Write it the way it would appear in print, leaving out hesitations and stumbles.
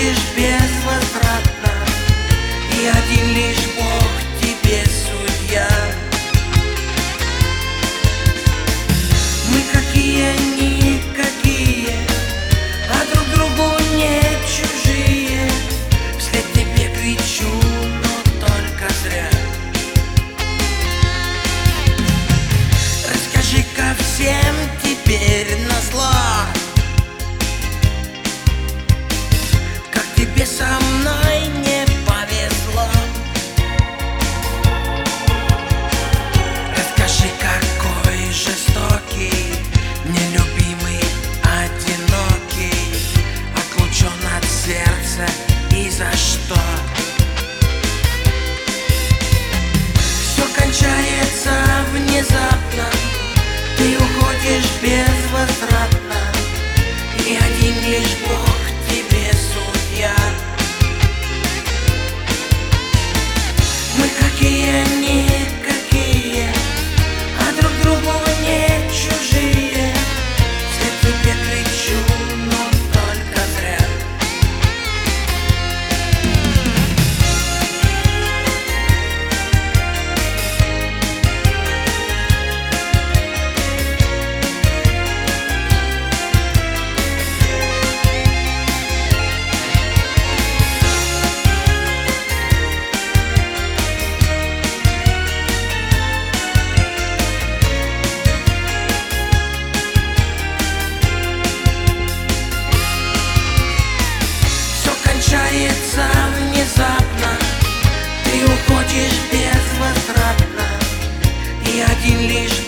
уходишь безвозвратно, и один лишь Бог тебе судья. Мы какие-никакие, а друг другу не чужие. Вслед тебе кричу, но только зря. Расскажи-ка всем теперь назло, как тебе со мной не повезло. Расскажи, какой жестокий, нелюбимый, одинокий, отлучен от сердца и за что. Все кончается внезапно, ты уходишь безвозвратно, и один лишь Бог тебе судья. Мы какие-никакие, а друг другу не чужие. Вслед тебе кричу, но только зря. Кончается внезапно, ты уходишь безвозвратно, и один лишь